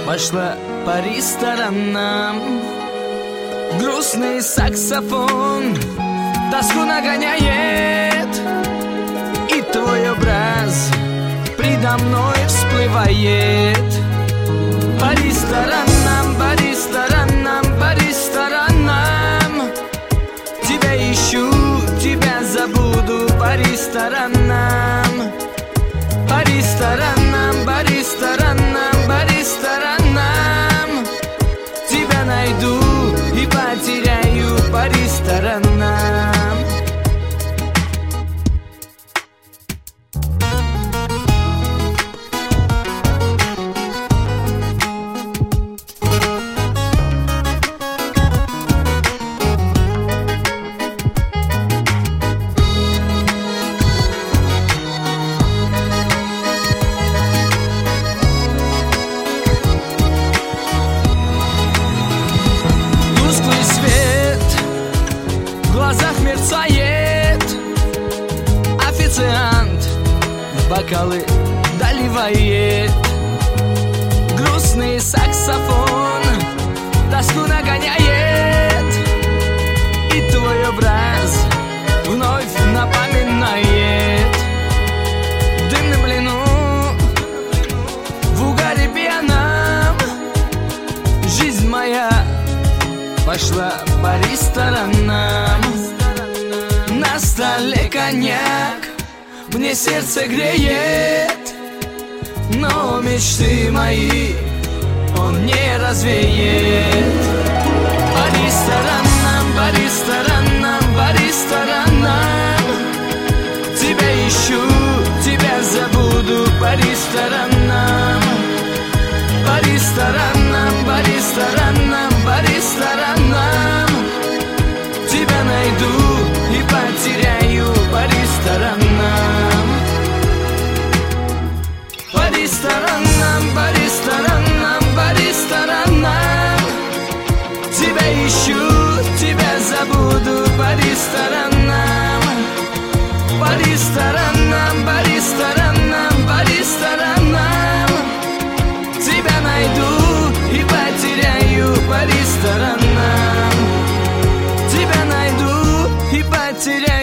Пошла по ресторанам, грустный саксофон тоску нагоняет, и твой образ предо мной всплывает. По ресторанам, по ресторанам, по ресторанам тебя ищу, тебя забуду. По ресторанам, по ресторанам, по ресторанам, по ресторанам тебя найду и потеряю. По ресторанам. В глазах мерцает, официант в бокалы доливает. Грустный саксофон тоску нагоняет, и твой образ вновь напоминает. Дым на плену, в угаре пьяном жизнь моя пошла по ресторанам. На столе коньяк мне сердце греет, но мечты мои он не развеет. По ресторанам, по ресторанам, по ресторанам тебя ищу, тебя забуду. По ресторанам, по ресторанам, по ресторанам, по ресторанам тебя найду и потеряю. По ресторанам, по ресторанам, по ресторанам, по ресторанам тебя ищу, тебя забуду. По ресторанам, по ресторанам, по ресторанам, по ресторанам тебя найду и потеряю. По ресторанам тебя найду и потеряю.